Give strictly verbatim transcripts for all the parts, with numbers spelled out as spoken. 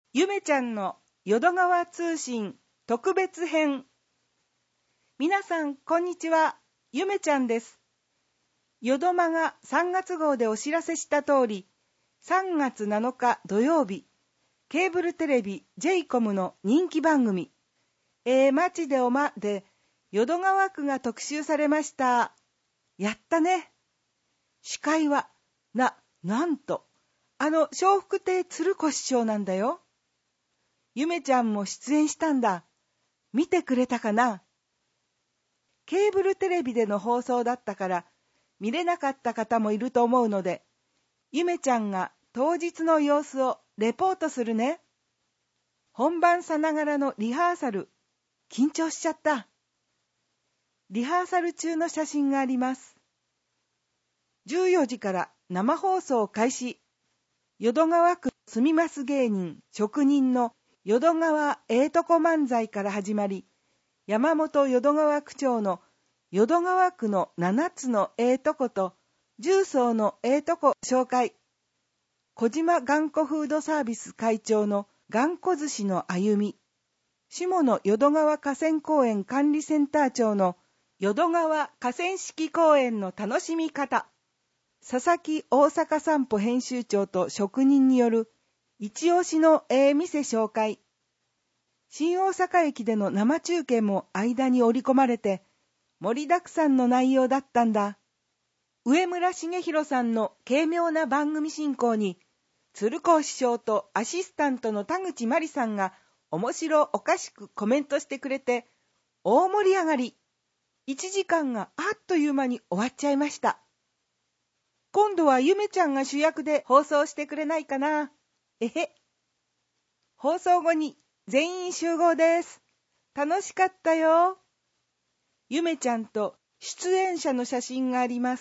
ゆめちゃんの淀川通信特別編。皆さんこんにちは、ゆめちゃんです。淀間がさんがつ号でお知らせした通り、さんがつなのか土曜日、ケーブルテレビ ジェイコム の人気番組、えー、町でおまで淀川区が特集されました。やったね。司会は、な、なんと、あの笑福亭鶴子師匠なんだよ。ゆめちゃんも出演したんだ。見てくれたかな？ケーブルテレビでの放送だったから見れなかった方もいると思うので、ゆめちゃんが当日の様子をレポートするね。本番さながらのリハーサル、緊張しちゃった。リハーサル中の写真があります。じゅうよじから生放送開始。淀川区住みます芸人職人の淀川ええとこ漫才から始まり、山本淀川区長の淀川区のななつのええとことじゅうそうのええとこ紹介。小島頑固フードサービス会長の頑固寿司の歩み。下野淀川河川公園管理センター長の淀川河川敷公園の楽しみ方。佐々木大阪散歩編集長と職人による一押しのええ店紹介。新大阪駅での生中継も間に織り込まれて盛りだくさんの内容だったんだ。上村重弘さんの軽妙な番組進行に鶴子師匠とアシスタントの田口真理さんが面白おかしくコメントしてくれて大盛り上がり。いちじかんがあっという間に終わっちゃいました。今度はゆめちゃんが主役で放送してくれないかな。えへ。放送後に全員集合です。楽しかったよ。ゆめちゃんと出演者の写真があります。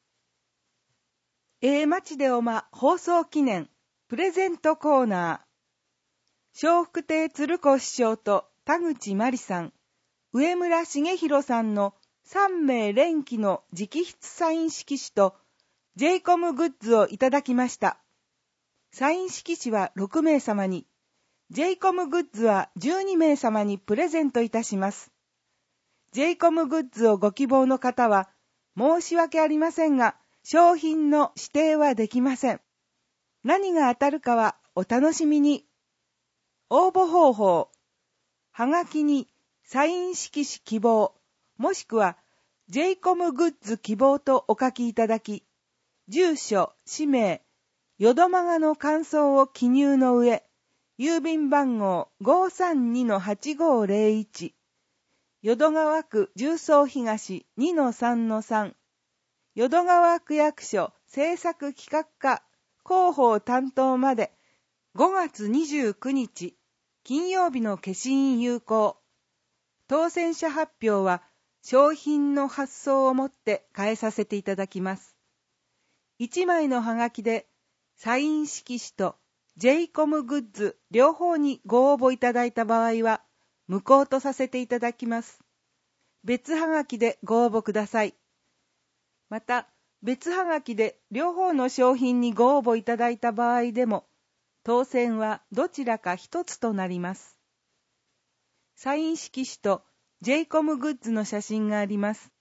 ええ町でおま放送記念プレゼントコーナー。笑福亭鶴子師匠と田口真理さん、上村重弘さんのさんめい連記の直筆サイン色紙とジェイコムグッズをいただきました。サイン色紙はろくめいさまに、ジェイコムグッズはじゅうにめいさまにプレゼントいたします。ジェイコムグッズをご希望の方は、申し訳ありませんが、商品の指定はできません。何が当たるかはお楽しみに。応募方法。はがきにサイン色紙希望、もしくは ジェイコム グッズ希望とお書きいただき、住所、氏名、淀間がの感想を記入の上、郵便番号 ごーさんにのはちごーぜろいち、淀川区十三東 にのさんのさん、淀川区役所制作企画課広報担当までごがつにじゅうくにち、金曜日の消印有効。当選者発表は商品の発送をもって変えさせていただきます。いちまいのはがきでサイン色紙と ジェイコム グッズ両方にご応募いただいた場合は無効とさせていただきます。別はがきでご応募ください。また別はがきで両方の商品にご応募いただいた場合でも当選はどちらか一つとなります。サイン色紙と ジェイコム グッズの写真があります。